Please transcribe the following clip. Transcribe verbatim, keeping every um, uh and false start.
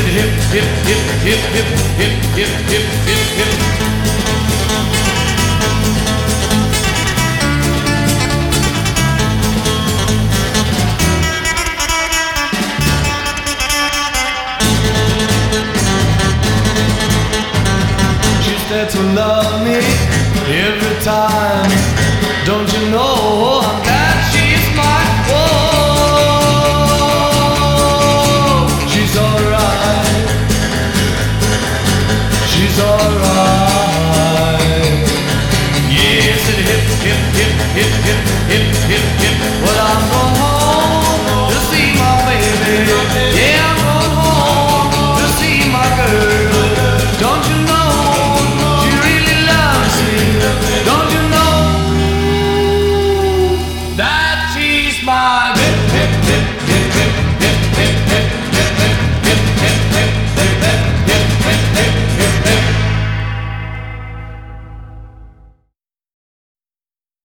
it hip, hip, hip, hip, hip, hip, hip, hip, hip, hip. She's there to love me every time. Don't you know I'm glad she's mine? Oh, she's alright. She's alright. Yes, it hip, hip, hip, hip, hip, hip, hip, hip. Well, I'm going home to see my baby. Yeah, I'm going home to see my girl. Don't you know she really loves me? Don't you know that she's my